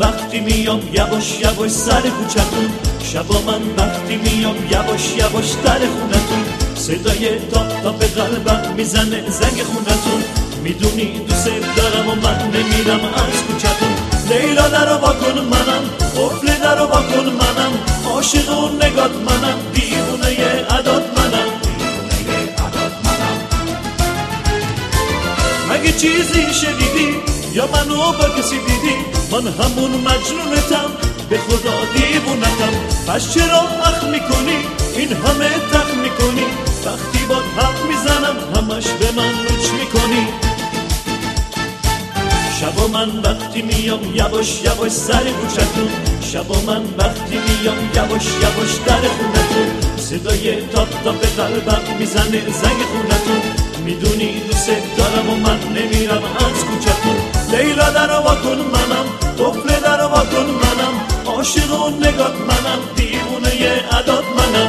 وقتی میام یواش یواش سر کوچتون، شبا من وقتی میام یواش یواش در خونتون، صدای تاپ تاپ قلبم میزنه زنگ خونتون. میدونی دوست دارم و من نمیرم از کوچتون. لیلا درو واکن منم، قفل درو واکن منم، عاشق اون نگات منم، دیوونه عداد منم. مگه چیزی شنیدی یا منو با کسی دیدی؟ من همون مجنونتم، به خدا دیوونتم. پس چرا اخ میکنی این همه تخ میکنی؟ وقتی باد حرف میزنم همش به من لوچ میکنی. شبا من وقتی میام یواش یواش سر کوچتون، شبا من وقتی میام یواش یواش در خونتون، صدای تاپ تاپ قلبم میزنه زنگ خونتون. میدونی دوست دارم و من نمیرم از کوچتون. لیلا درو واکن منم، قفل درو واکن منم، عاشق اون نگات منم، دیوونه عداد منم.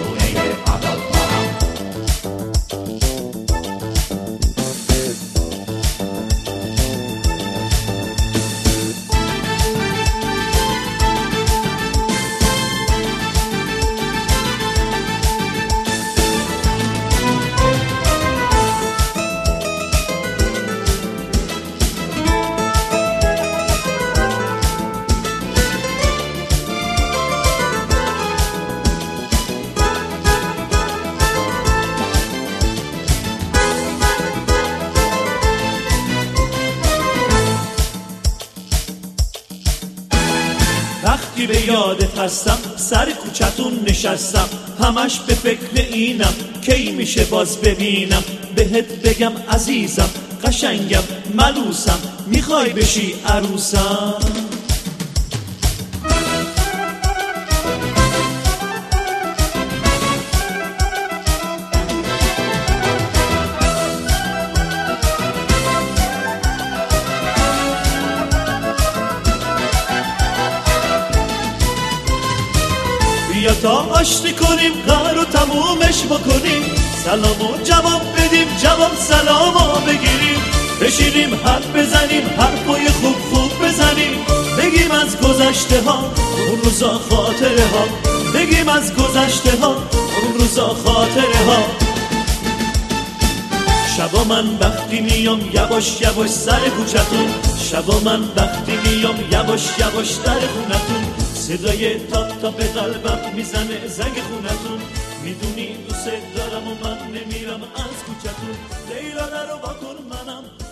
وقتی به یادت هستم سر کوچتون نشستم، همش به فکر اینم کی میشه باز ببینم. بهت بگم عزیزم قشنگم ملوسم، میخوای بشی عروسم؟ بیا تا آشتی کنیم قرار تمومش بکنیم، سلامو جواب بدیم جواب سلامو بگیریم، بشینیم حرف بزنیم حرفای خوب خوب بزنیم، بگیم از گذشته ها اون روزا خاطره ها، بگیم از گذشته ها اون روزا خاطره ها. شبا من وقتی میام یواش یواش سر کوچتون، شبا من وقتی میام یواش یواش در خونتون، صدای تاپ تاپ قلبم میزنه زنگ خونتون. میدونی دوست دارم و من نمیرم از کوچتون. لیلا درو واکن منم،